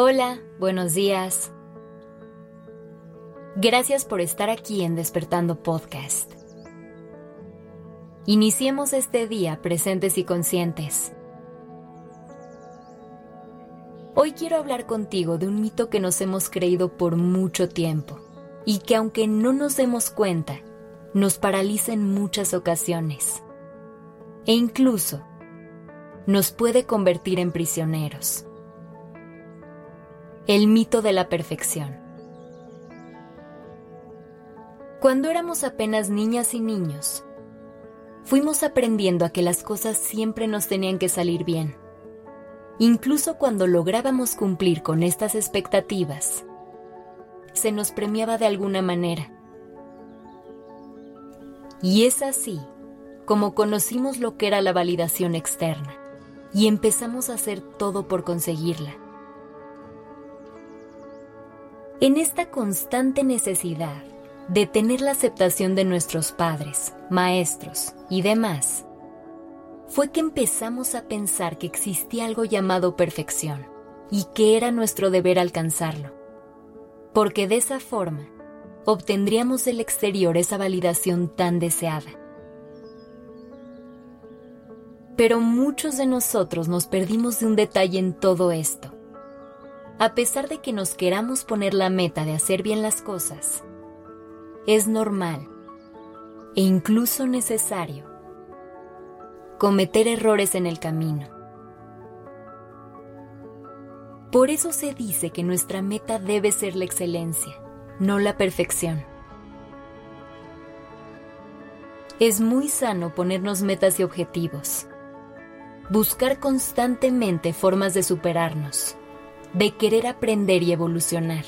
Hola, buenos días. Gracias por estar aquí en Despertando Podcast. Iniciemos este día presentes y conscientes. Hoy quiero hablar contigo de un mito que nos hemos creído por mucho tiempo y que, aunque no nos demos cuenta, nos paraliza en muchas ocasiones e incluso nos puede convertir en prisioneros. El mito de la perfección. Cuando éramos apenas niñas y niños, fuimos aprendiendo a que las cosas siempre nos tenían que salir bien. Incluso cuando lográbamos cumplir con estas expectativas, se nos premiaba de alguna manera. Y es así como conocimos lo que era la validación externa y empezamos a hacer todo por conseguirla. En esta constante necesidad de tener la aceptación de nuestros padres, maestros y demás, fue que empezamos a pensar que existía algo llamado perfección y que era nuestro deber alcanzarlo, porque de esa forma obtendríamos del exterior esa validación tan deseada. Pero muchos de nosotros nos perdimos de un detalle en todo esto. A pesar de que nos queramos poner la meta de hacer bien las cosas, es normal e incluso necesario cometer errores en el camino. Por eso se dice que nuestra meta debe ser la excelencia, no la perfección. Es muy sano ponernos metas y objetivos, buscar constantemente formas de superarnos, de querer aprender y evolucionar.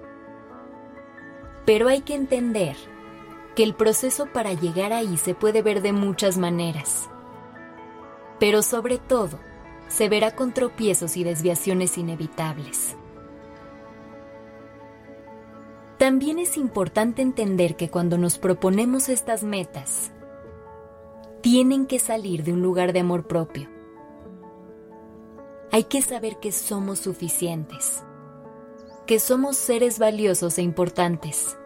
Pero hay que entender que el proceso para llegar ahí se puede ver de muchas maneras, pero sobre todo se verá con tropiezos y desviaciones inevitables. También es importante entender que cuando nos proponemos estas metas, tienen que salir de un lugar de amor propio. Hay que saber que somos suficientes, que somos seres valiosos e importantes.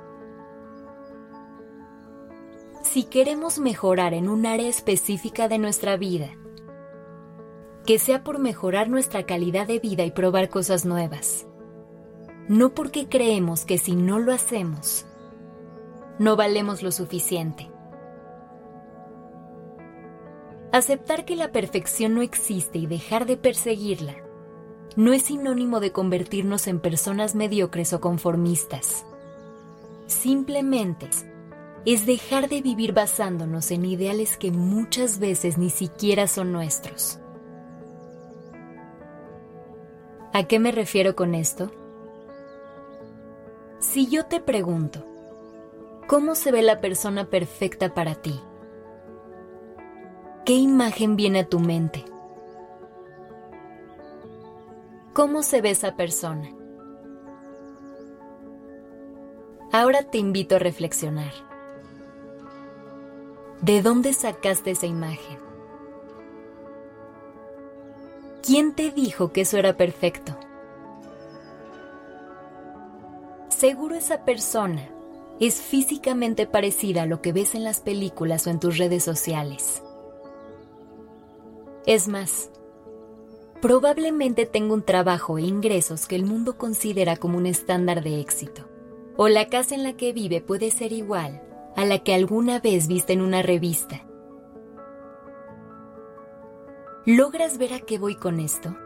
Si queremos mejorar en un área específica de nuestra vida, que sea por mejorar nuestra calidad de vida y probar cosas nuevas, no porque creemos que si no lo hacemos, no valemos lo suficiente. Aceptar que la perfección no existe y dejar de perseguirla no es sinónimo de convertirnos en personas mediocres o conformistas. Simplemente es dejar de vivir basándonos en ideales que muchas veces ni siquiera son nuestros. ¿A qué me refiero con esto? Si yo te pregunto, ¿cómo se ve la persona perfecta para ti? ¿Qué imagen viene a tu mente? ¿Cómo se ve esa persona? Ahora te invito a reflexionar. ¿De dónde sacaste esa imagen? ¿Quién te dijo que eso era perfecto? Seguro esa persona es físicamente parecida a lo que ves en las películas o en tus redes sociales. Es más, probablemente tenga un trabajo e ingresos que el mundo considera como un estándar de éxito. O la casa en la que vive puede ser igual a la que alguna vez viste en una revista. ¿Logras ver a qué voy con esto?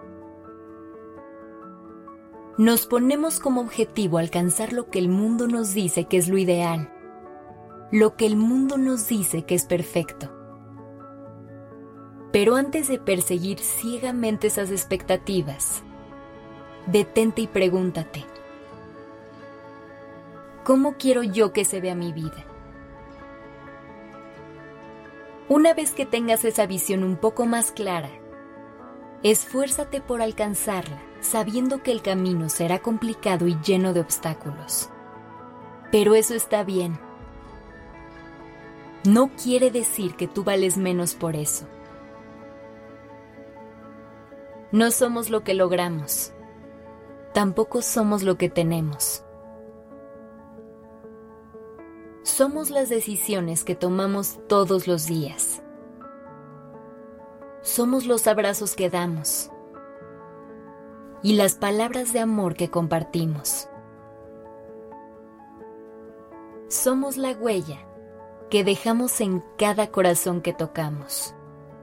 Nos ponemos como objetivo alcanzar lo que el mundo nos dice que es lo ideal, lo que el mundo nos dice que es perfecto. Pero antes de perseguir ciegamente esas expectativas, detente y pregúntate, ¿cómo quiero yo que se vea mi vida? Una vez que tengas esa visión un poco más clara, esfuérzate por alcanzarla, sabiendo que el camino será complicado y lleno de obstáculos. Pero eso está bien. No quiere decir que tú vales menos por eso. No somos lo que logramos, Tampoco somos lo que tenemos. Somos las decisiones que tomamos todos los días. Somos los abrazos que damos y las palabras de amor que compartimos. Somos la huella que dejamos en cada corazón que tocamos.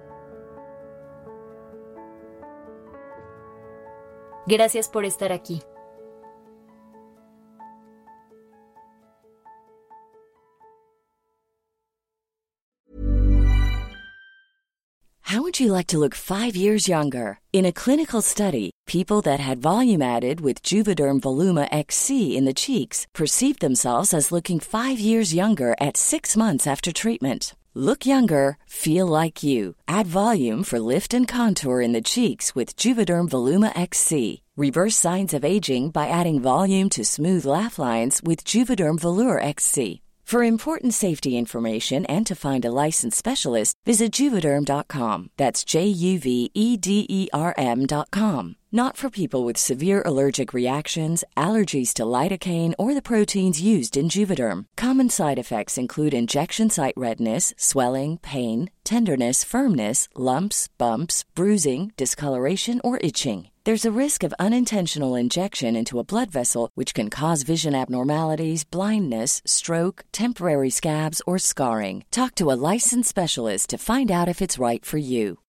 Gracias por estar aquí. How would you like to look 5 years younger? In a clinical study, people that had volume added with Juvederm Voluma XC in the cheeks perceived themselves as looking 5 years younger at 6 months after treatment. Look younger, feel like you. Add volume for lift and contour in the cheeks with Juvederm Voluma XC. Reverse signs of aging by adding volume to smooth laugh lines with Juvederm Volure XC. For important safety information and to find a licensed specialist, visit Juvederm.com. That's JUVEDERM.com. Not for people with severe allergic reactions, allergies to lidocaine, or the proteins used in Juvederm. Common side effects include injection site redness, swelling, pain, tenderness, firmness, lumps, bumps, bruising, discoloration, or itching. There's a risk of unintentional injection into a blood vessel, which can cause vision abnormalities, blindness, stroke, temporary scabs, or scarring. Talk to a licensed specialist to find out if it's right for you.